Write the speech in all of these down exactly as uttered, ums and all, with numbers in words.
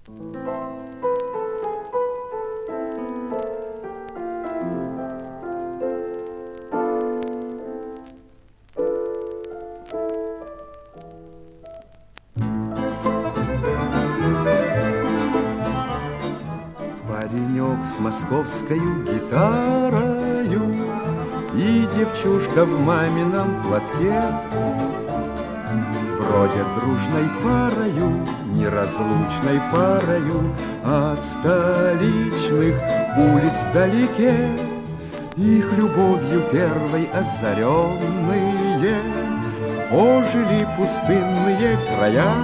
Паренек с московскою гитарою и девчушка в мамином платке бродят дружной парою, неразлучной парою от столичных улиц вдалеке. Их любовью первой озаренные ожили пустынные края.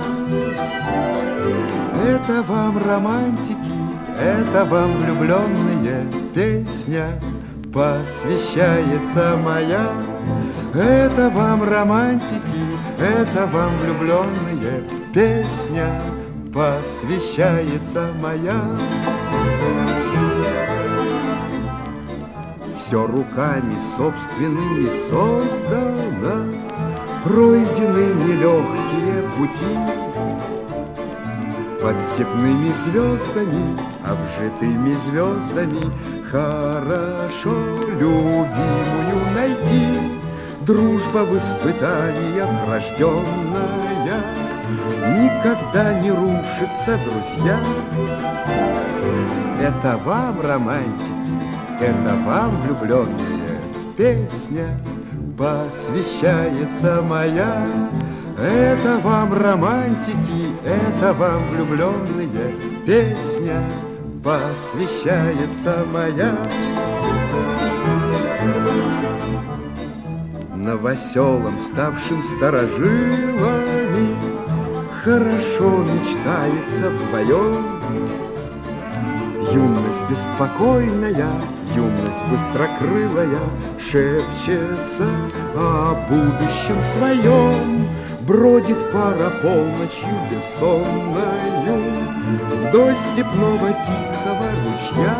Это вам романтики, это вам влюбленные, песня посвящается моя. Это вам романтики, это вам влюбленные, песня посвящается моя. Все руками собственными создано, пройдены нелегкие пути. Под степными звездами, обжитыми звездами, хорошо любимую найти. Дружба в испытаниях рожденная никогда не рушится, друзья. Это вам романтики, это вам влюбленные, песня посвящается моя. Это вам романтики, это вам влюбленные, песня посвящается моя. Новоселам, ставшим старожилами, хорошо мечтается вдвоем. Юность беспокойная, юность быстрокрылая шепчется о будущем своем. Бродит пара полночью бессонною вдоль степного тихого ручья.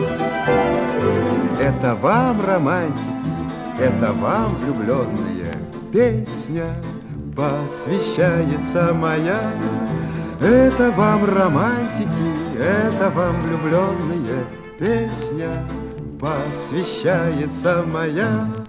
Это вам романтики, это вам влюбленные, песня посвящается моя. Это вам романтики, это вам влюбленные, песня посвящается моя.